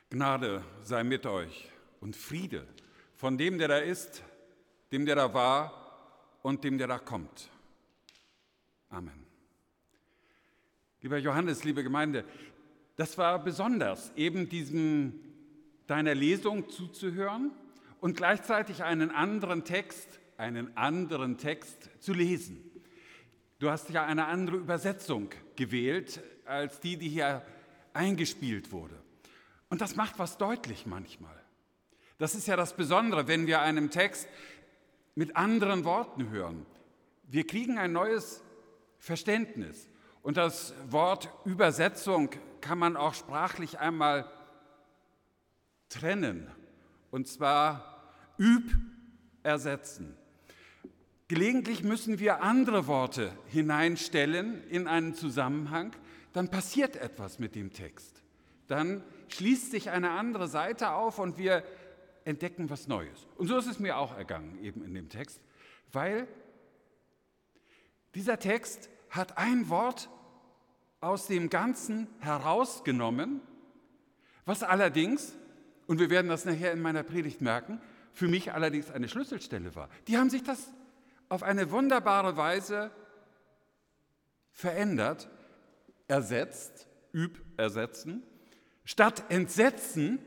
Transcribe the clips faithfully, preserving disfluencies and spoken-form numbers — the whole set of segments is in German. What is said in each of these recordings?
Gnade sei mit euch und Friede von dem, der da ist, dem, der da war und dem, der da kommt. Amen. Lieber Johannes, liebe Gemeinde, das war besonders, eben diesem deiner Lesung zuzuhören und gleichzeitig einen anderen Text, einen anderen Text zu lesen. Du hast ja eine andere Übersetzung gewählt als die, die hier eingespielt wurde. Und das macht was deutlich manchmal. Das ist ja das Besondere, wenn wir einen Text mit anderen Worten hören. Wir kriegen ein neues Verständnis. Und das Wort Übersetzung kann man auch sprachlich einmal trennen. Und zwar üb ersetzen. Gelegentlich müssen wir andere Worte hineinstellen in einen Zusammenhang, dann passiert etwas mit dem Text. Dann schließt sich eine andere Seite auf und wir entdecken was Neues. Und so ist es mir auch ergangen, eben in dem Text, weil dieser Text hat ein Wort aus dem Ganzen herausgenommen, was allerdings, und wir werden das nachher in meiner Predigt merken, für mich allerdings eine Schlüsselstelle war. Die haben sich das auf eine wunderbare Weise verändert, ersetzt, üb, ersetzen. Statt Entsetzen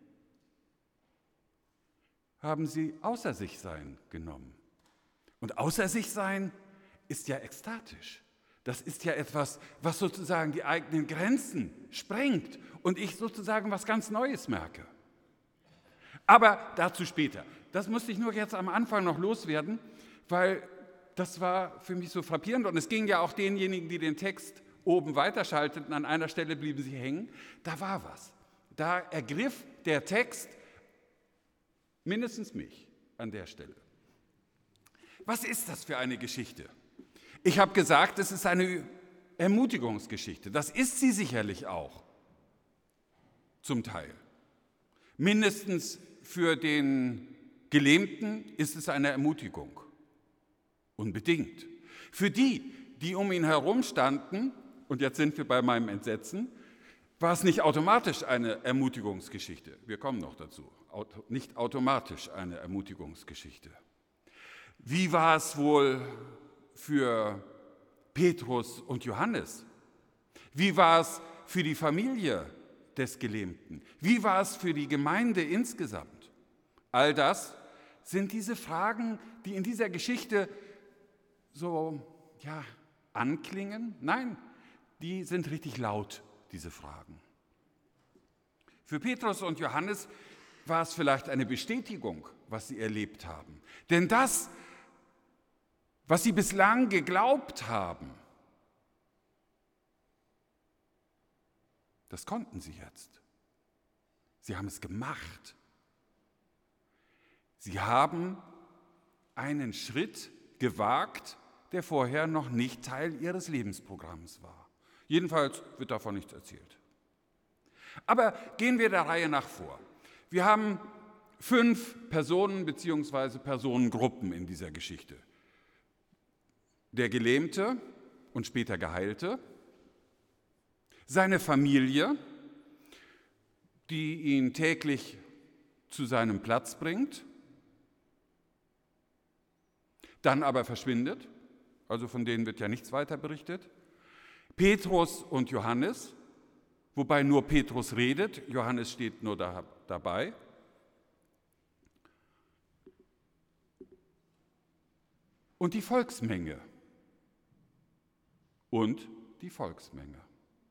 haben sie außer sich sein genommen. Und außer sich sein ist ja ekstatisch. Das ist ja etwas, was sozusagen die eigenen Grenzen sprengt und ich sozusagen was ganz Neues merke. Aber dazu später. Das musste ich nur jetzt am Anfang noch loswerden, weil das war für mich so frappierend und es ging ja auch denjenigen, die den Text oben weiterschalteten, an einer Stelle blieben sie hängen, da war was. Da ergriff der Text mindestens mich an der Stelle. Was ist das für eine Geschichte? Ich habe gesagt, es ist eine Ermutigungsgeschichte. Das ist sie sicherlich auch, zum Teil. Mindestens für den Gelähmten ist es eine Ermutigung. Unbedingt. Für die, die um ihn herum standen, und jetzt sind wir bei meinem Entsetzen, war es nicht automatisch eine Ermutigungsgeschichte. Wir kommen noch dazu. Auto, nicht automatisch eine Ermutigungsgeschichte. Wie war es wohl für Petrus und Johannes? Wie war es für die Familie des Gelähmten? Wie war es für die Gemeinde insgesamt? All das sind diese Fragen, die in dieser Geschichte so ja, anklingen. Nein, die sind richtig laut, diese Fragen. Für Petrus und Johannes war es vielleicht eine Bestätigung, was sie erlebt haben. Denn das, was sie bislang geglaubt haben, das konnten sie jetzt. Sie haben es gemacht. Sie haben einen Schritt gewagt, der vorher noch nicht Teil ihres Lebensprogramms war. Jedenfalls wird davon nichts erzählt. Aber gehen wir der Reihe nach vor. Wir haben fünf Personen bzw. Personengruppen in dieser Geschichte. Der Gelähmte und später Geheilte, seine Familie, die ihn täglich zu seinem Platz bringt, dann aber verschwindet, also von denen wird ja nichts weiter berichtet. Petrus und Johannes, wobei nur Petrus redet, Johannes steht nur da, dabei. Und die Volksmenge. Und die Volksmenge.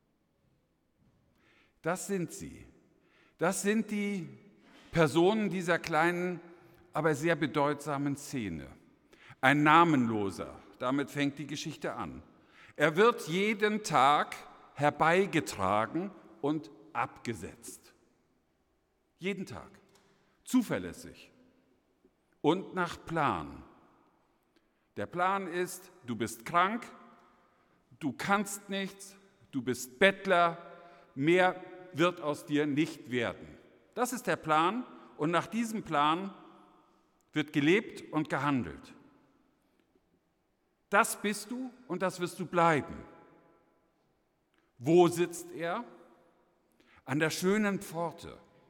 Das sind sie. Das sind die Personen dieser kleinen, aber sehr bedeutsamen Szene. Ein Namenloser, damit fängt die Geschichte an. Er wird jeden Tag herbeigetragen und abgesetzt. Jeden Tag. Zuverlässig. Und nach Plan. Der Plan ist, du bist krank, du kannst nichts, du bist Bettler, mehr wird aus dir nicht werden. Das ist der Plan und nach diesem Plan wird gelebt und gehandelt. Das bist du und das wirst du bleiben. Wo sitzt er? An der schönen Pforte,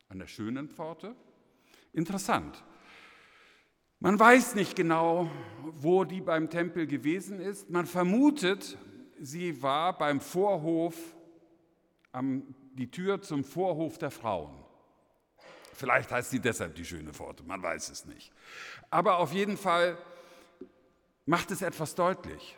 An der schönen Pforte? Interessant. Man weiß nicht genau, wo die beim Tempel gewesen ist. Man vermutet, sie war beim Vorhof, am, die Tür zum Vorhof der Frauen. Vielleicht heißt sie deshalb die schöne Pforte, man weiß es nicht. Aber auf jeden Fall macht es etwas deutlich.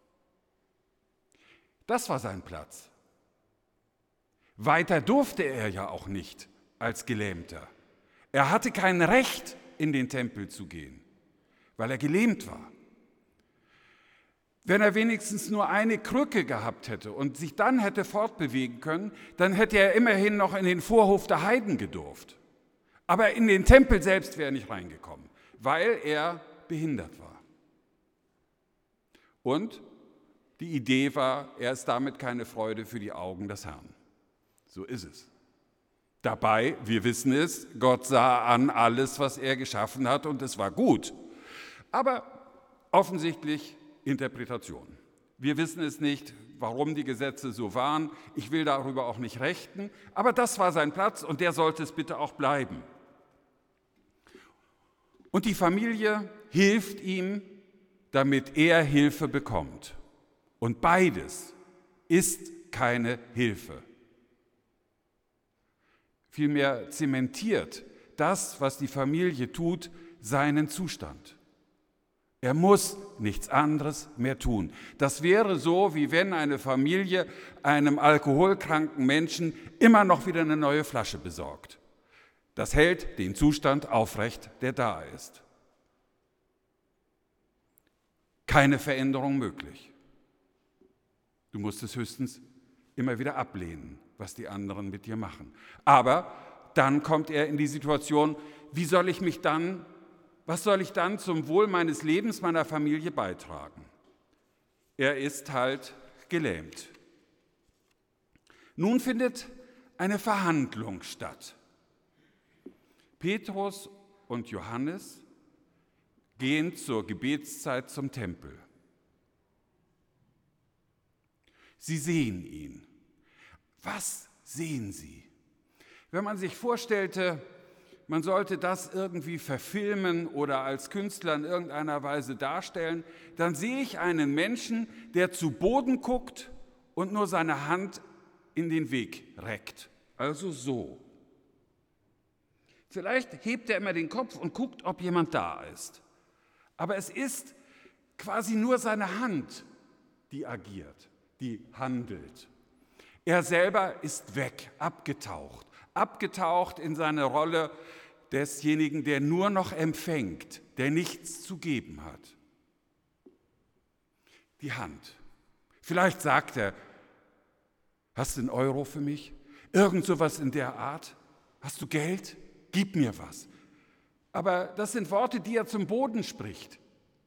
Das war sein Platz. Weiter durfte er ja auch nicht als Gelähmter. Er hatte kein Recht, in den Tempel zu gehen, weil er gelähmt war. Wenn er wenigstens nur eine Krücke gehabt hätte und sich dann hätte fortbewegen können, dann hätte er immerhin noch in den Vorhof der Heiden gedurft. Aber in den Tempel selbst wäre er nicht reingekommen, weil er behindert war. Und die Idee war, er ist damit keine Freude für die Augen des Herrn. So ist es. Dabei, wir wissen es, Gott sah an alles, was er geschaffen hat, und es war gut. Aber offensichtlich Interpretation. Wir wissen es nicht, warum die Gesetze so waren. Ich will darüber auch nicht rechten, aber das war sein Platz und der sollte es bitte auch bleiben. Und die Familie hilft ihm, damit er Hilfe bekommt. Und beides ist keine Hilfe. Vielmehr zementiert das, was die Familie tut, seinen Zustand. Er muss nichts anderes mehr tun. Das wäre so, wie wenn eine Familie einem alkoholkranken Menschen immer noch wieder eine neue Flasche besorgt. Das hält den Zustand aufrecht, der da ist. Keine Veränderung möglich. Du musst es höchstens immer wieder ablehnen, was die anderen mit dir machen. Aber dann kommt er in die Situation, wie soll ich mich dann, was soll ich dann zum Wohl meines Lebens, meiner Familie beitragen? Er ist halt gelähmt. Nun findet eine Verhandlung statt. Petrus und Johannes gehen zur Gebetszeit zum Tempel. Sie sehen ihn. Was sehen sie? Wenn man sich vorstellte, man sollte das irgendwie verfilmen oder als Künstler in irgendeiner Weise darstellen, dann sehe ich einen Menschen, der zu Boden guckt und nur seine Hand in den Weg reckt. Also so. Vielleicht hebt er immer den Kopf und guckt, ob jemand da ist. Aber es ist quasi nur seine Hand, die agiert, die handelt. Er selber ist weg, abgetaucht, abgetaucht in seine Rolle desjenigen, der nur noch empfängt, der nichts zu geben hat. Die Hand. Vielleicht sagt er, hast du einen Euro für mich? Irgend sowas in der Art? Hast du Geld? Gib mir was. Aber das sind Worte, die er zum Boden spricht.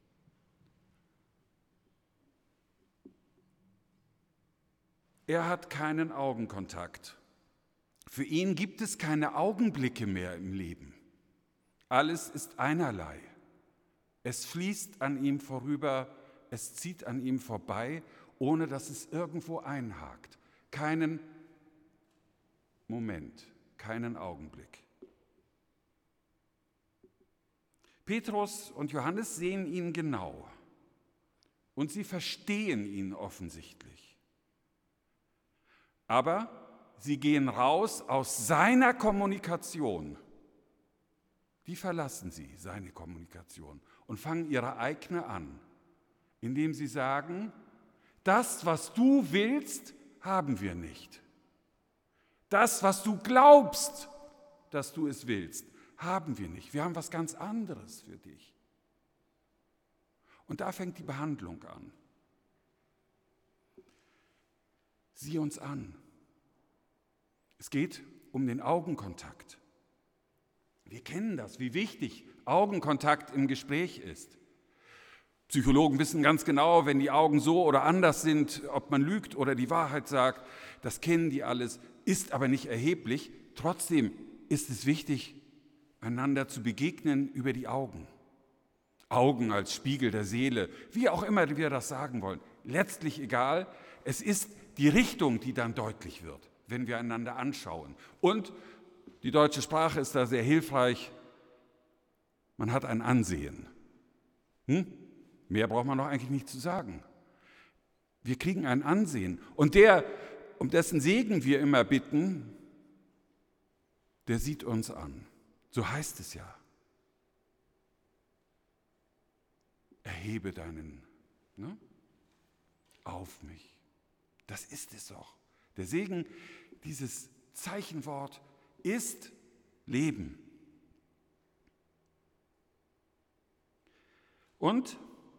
Er hat keinen Augenkontakt. Für ihn gibt es keine Augenblicke mehr im Leben. Alles ist einerlei. Es fließt an ihm vorüber, es zieht an ihm vorbei, ohne dass es irgendwo einhakt. Keinen Moment, keinen Augenblick. Petrus und Johannes sehen ihn genau und sie verstehen ihn offensichtlich. Aber sie gehen raus aus seiner Kommunikation. Die verlassen sie, seine Kommunikation, und fangen ihre eigene an, indem sie sagen, das, was du willst, haben wir nicht. Das, was du glaubst, dass du es willst, haben wir nicht. Wir haben was ganz anderes für dich. Und da fängt die Behandlung an. Sieh uns an. Es geht um den Augenkontakt. Wir kennen das, wie wichtig Augenkontakt im Gespräch ist. Psychologen wissen ganz genau, wenn die Augen so oder anders sind, ob man lügt oder die Wahrheit sagt, das kennen die alles, ist aber nicht erheblich. Trotzdem ist es wichtig, einander zu begegnen über die Augen. Augen als Spiegel der Seele, wie auch immer wir das sagen wollen. Letztlich egal, es ist die Richtung, die dann deutlich wird, wenn wir einander anschauen. Und Die deutsche Sprache ist da sehr hilfreich. Man hat ein Ansehen. Hm? Mehr braucht man doch eigentlich nicht zu sagen. Wir kriegen ein Ansehen. Und der, um dessen Segen wir immer bitten, der sieht uns an. So heißt es ja. Erhebe deinen ne, auf mich. Das ist es doch. Der Segen, dieses Zeichenwort, ist Leben. Und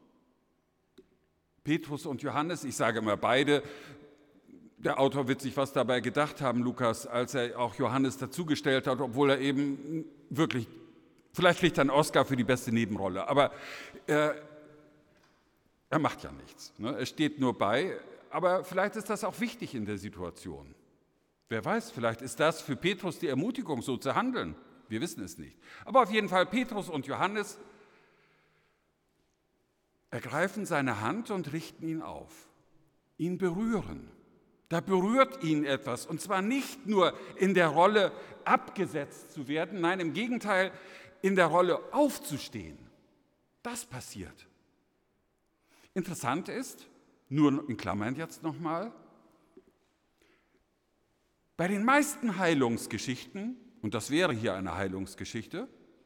Petrus und Johannes, ich sage immer beide, der Autor wird sich was dabei gedacht haben, Lukas, als er auch Johannes dazugestellt hat, obwohl er eben wirklich, vielleicht kriegt er einen Oscar für die beste Nebenrolle, aber äh, er macht ja nichts. Ne? Er steht nur bei, aber vielleicht ist das auch wichtig in der Situation. Wer weiß, vielleicht ist das für Petrus die Ermutigung, so zu handeln. Wir wissen es nicht. Aber auf jeden Fall, Petrus und Johannes ergreifen seine Hand und richten ihn auf, ihn berühren. Da berührt ihn etwas, und zwar nicht nur in der Rolle abgesetzt zu werden, nein, im Gegenteil, in der Rolle aufzustehen. Das passiert. Interessant ist, nur in Klammern jetzt nochmal, bei den meisten Heilungsgeschichten, und das wäre hier eine Heilungsgeschichte,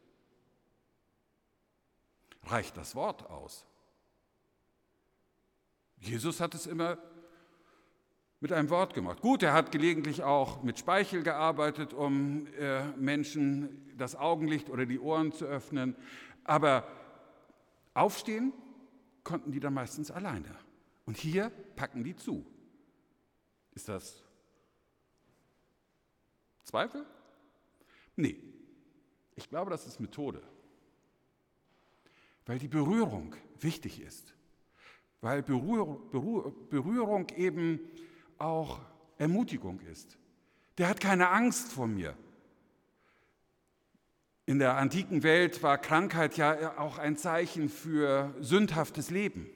reicht das Wort aus. Jesus hat es immer mit einem Wort gemacht. Gut, er hat gelegentlich auch mit Speichel gearbeitet, um äh, Menschen das Augenlicht oder die Ohren zu öffnen, aber aufstehen konnten die dann meistens alleine. Und hier packen die zu. Ist das Zweifel? Nee, ich glaube, das ist Methode, weil die Berührung wichtig ist, weil Berühr, Berühr, Berührung eben auch Ermutigung ist. Der hat keine Angst vor mir. In der antiken Welt war Krankheit ja auch ein Zeichen für sündhaftes Leben.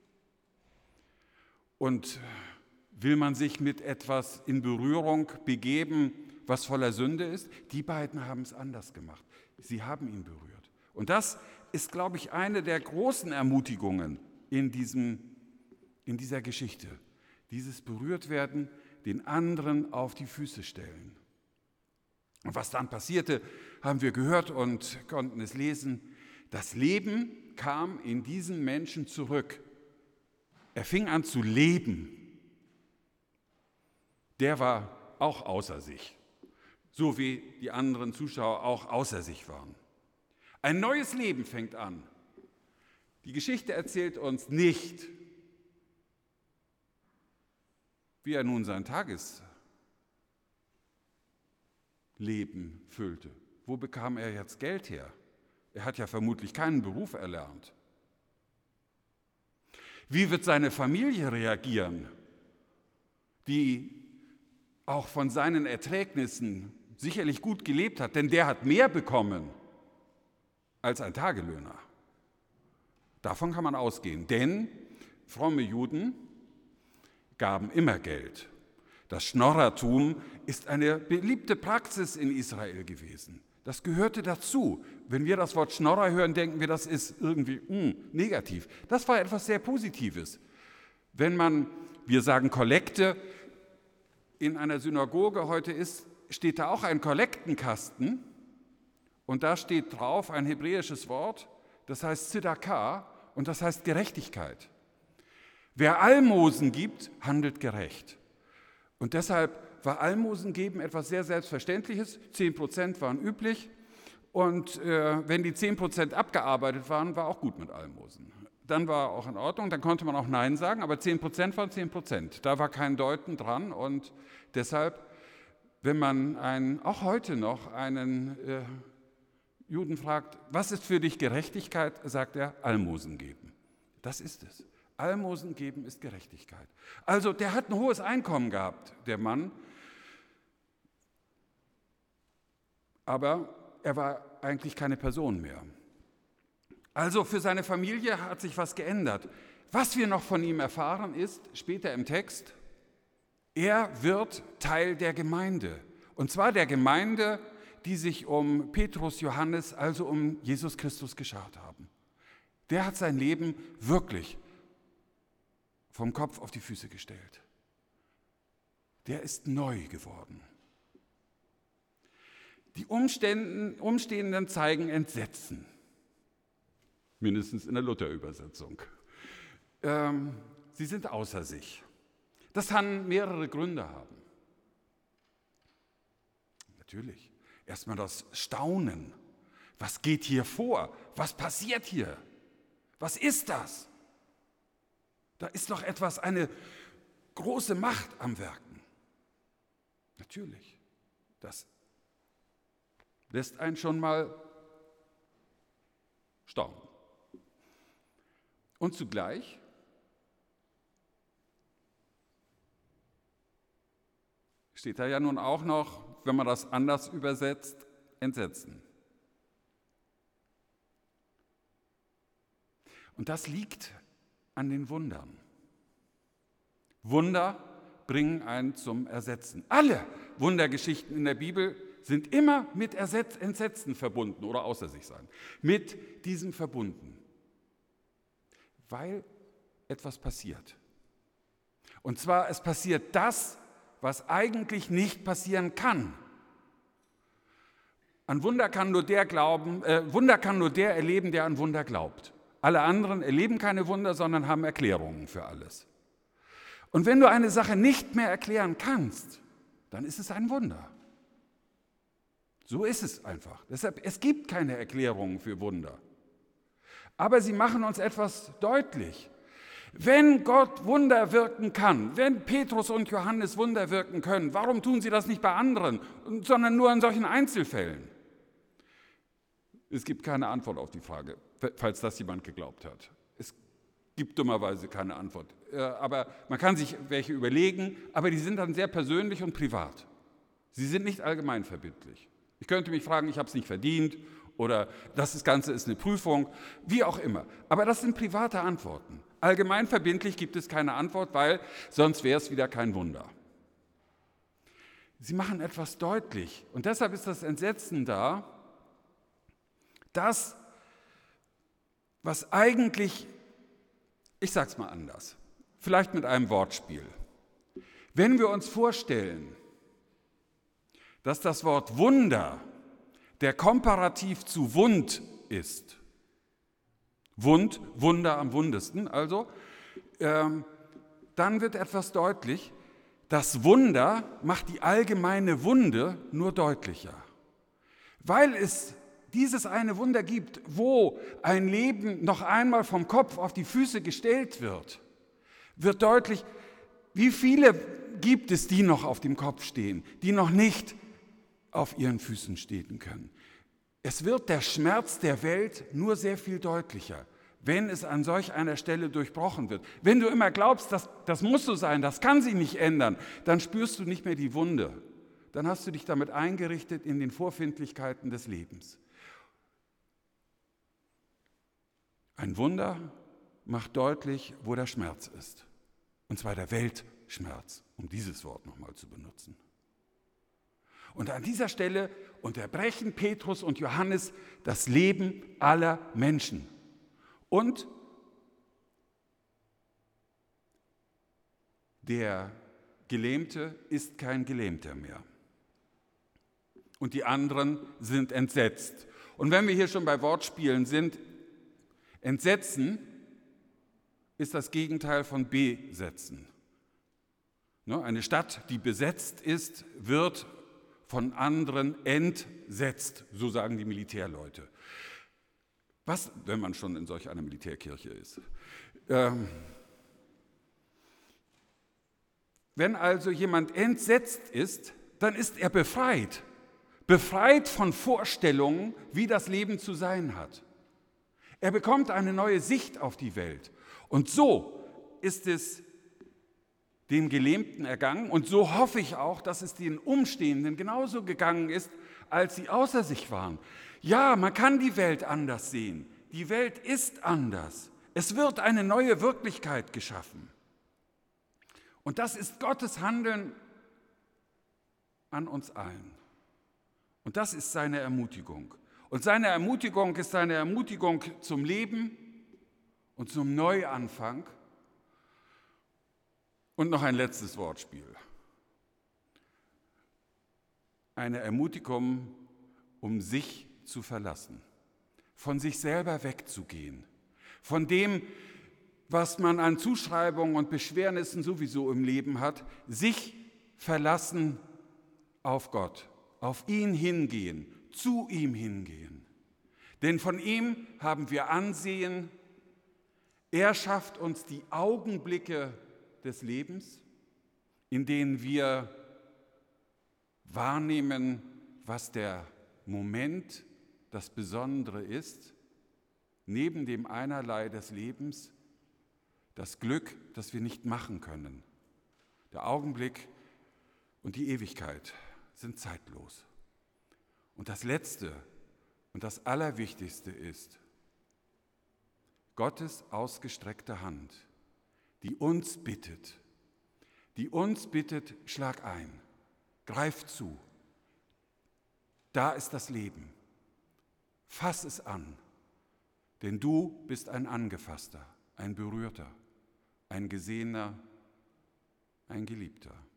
Und will man sich mit etwas in Berührung begeben, was voller Sünde ist? Die beiden haben es anders gemacht. Sie haben ihn berührt. Und das ist, glaube ich, eine der großen Ermutigungen in, diesem, in dieser Geschichte. Dieses Berührtwerden, den anderen auf die Füße stellen. Und was dann passierte, haben wir gehört und konnten es lesen. Das Leben kam in diesen Menschen zurück. Er fing an zu leben. Der war auch außer sich, so wie die anderen Zuschauer auch außer sich waren. Ein neues Leben fängt an. Die Geschichte erzählt uns nicht, wie er nun sein Tagesleben füllte. Wo bekam er jetzt Geld her? Er hat ja vermutlich keinen Beruf erlernt. Wie wird seine Familie reagieren, die auch von seinen Erträgnissen sicherlich gut gelebt hat, denn der hat mehr bekommen als ein Tagelöhner. Davon kann man ausgehen, denn fromme Juden gaben immer Geld. Das Schnorrertum ist eine beliebte Praxis in Israel gewesen. Das gehörte dazu. Wenn wir das Wort Schnorrer hören, denken wir, das ist irgendwie mh, negativ. Das war etwas sehr Positives. Wenn man, wir sagen Kollekte, in einer Synagoge heute ist, steht da auch ein Kollektenkasten und da steht drauf ein hebräisches Wort, das heißt Tzedakah und das heißt Gerechtigkeit. Wer Almosen gibt, handelt gerecht. Und deshalb war Almosen geben etwas sehr Selbstverständliches. Zehn Prozent waren üblich und äh, wenn die zehn Prozent abgearbeitet waren, war auch gut mit Almosen. Dann war auch in Ordnung, dann konnte man auch Nein sagen, aber zehn Prozent waren zehn Prozent. Da war kein Deuten dran und deshalb, wenn man einen, auch heute noch einen äh, Juden fragt, was ist für dich Gerechtigkeit, sagt er, Almosen geben. Das ist es. Almosen geben ist Gerechtigkeit. Also der hat ein hohes Einkommen gehabt, der Mann, aber er war eigentlich keine Person mehr. Also für seine Familie hat sich was geändert. Was wir noch von ihm erfahren ist, später im Text, er wird Teil der Gemeinde. Und zwar der Gemeinde, die sich um Petrus, Johannes, also um Jesus Christus geschart haben. Der hat sein Leben wirklich vom Kopf auf die Füße gestellt. Der ist neu geworden. Die Umständen, Umstehenden zeigen Entsetzen, mindestens in der Luther-Übersetzung. Ähm, sie sind außer sich. Das kann mehrere Gründe haben. Natürlich, erstmal das Staunen. Was geht hier vor? Was passiert hier? Was ist das? Da ist doch etwas, eine große Macht am Werken. Natürlich, das lässt einen schon mal staunen. Und zugleich steht da ja nun auch noch, wenn man das anders übersetzt, Entsetzen. Und das liegt an den Wundern. Wunder bringen einen zum Ersetzen. Alle Wundergeschichten in der Bibel sind immer mit Ersetz, Entsetzen verbunden oder außer sich sein. Mit diesem verbunden. Weil etwas passiert. Und zwar, es passiert das, was eigentlich nicht passieren kann. An Wunder kann nur der glauben, äh, Wunder kann nur der erleben, der an Wunder glaubt. Alle anderen erleben keine Wunder, sondern haben Erklärungen für alles. Und wenn du eine Sache nicht mehr erklären kannst, dann ist es ein Wunder. So ist es einfach. Deshalb, es gibt keine Erklärungen für Wunder. Aber sie machen uns etwas deutlich. Wenn Gott Wunder wirken kann, wenn Petrus und Johannes Wunder wirken können, warum tun sie das nicht bei anderen, sondern nur in solchen Einzelfällen? Es gibt keine Antwort auf die Frage, falls das jemand geglaubt hat. Es gibt dummerweise keine Antwort. Aber man kann sich welche überlegen, aber die sind dann sehr persönlich und privat. Sie sind nicht allgemeinverbindlich. Ich könnte mich fragen, ich habe es nicht verdient oder das Ganze ist eine Prüfung, wie auch immer. Aber das sind private Antworten. Allgemeinverbindlich gibt es keine Antwort, weil sonst wäre es wieder kein Wunder. Sie machen etwas deutlich und deshalb ist das Entsetzen da, das, was eigentlich, ich sage es mal anders, vielleicht mit einem Wortspiel. Wenn wir uns vorstellen, dass das Wort Wunder der Komparativ zu Wund ist, Wund, Wunder am wundesten, also, ähm, dann wird etwas deutlich, das Wunder macht die allgemeine Wunde nur deutlicher. Weil es dieses eine Wunder gibt, wo ein Leben noch einmal vom Kopf auf die Füße gestellt wird, wird deutlich, wie viele gibt es, die noch auf dem Kopf stehen, die noch nicht auf ihren Füßen stehen können. Es wird der Schmerz der Welt nur sehr viel deutlicher, wenn es an solch einer Stelle durchbrochen wird. Wenn du immer glaubst, das, das muss so sein, das kann sich nicht ändern, dann spürst du nicht mehr die Wunde. Dann hast du dich damit eingerichtet in den Vorfindlichkeiten des Lebens. Ein Wunder macht deutlich, wo der Schmerz ist. Und zwar der Weltschmerz, um dieses Wort nochmal zu benutzen. Und an dieser Stelle unterbrechen Petrus und Johannes das Leben aller Menschen. Und der Gelähmte ist kein Gelähmter mehr. Und die anderen sind entsetzt. Und wenn wir hier schon bei Wortspielen sind, Entsetzen ist das Gegenteil von besetzen. Eine Stadt, die besetzt ist, wird von anderen entsetzt, so sagen die Militärleute. Was, wenn man schon in solch einer Militärkirche ist? Ähm, wenn also jemand entsetzt ist, dann ist er befreit. Befreit von Vorstellungen, wie das Leben zu sein hat. Er bekommt eine neue Sicht auf die Welt. Und so ist es dem Gelähmten ergangen. Und so hoffe ich auch, dass es den Umstehenden genauso gegangen ist, als sie außer sich waren. Ja, man kann die Welt anders sehen. Die Welt ist anders. Es wird eine neue Wirklichkeit geschaffen. Und das ist Gottes Handeln an uns allen. Und das ist seine Ermutigung. Und seine Ermutigung ist eine Ermutigung zum Leben und zum Neuanfang. Und noch ein letztes Wortspiel. Eine Ermutigung, um sich zu verlassen, von sich selber wegzugehen, von dem, was man an Zuschreibungen und Beschwernissen sowieso im Leben hat, sich verlassen auf Gott, auf ihn hingehen, zu ihm hingehen. Denn von ihm haben wir Ansehen, er schafft uns die Augenblicke des Lebens, in denen wir wahrnehmen, was der Moment, das Besondere ist, neben dem Einerlei des Lebens, das Glück, das wir nicht machen können. Der Augenblick und die Ewigkeit sind zeitlos. Und das Letzte und das Allerwichtigste ist Gottes ausgestreckte Hand, die uns bittet, die uns bittet, schlag ein, greif zu. Da ist das Leben. Fass es an, denn du bist ein Angefasster, ein Berührter, ein Gesehener, ein Geliebter.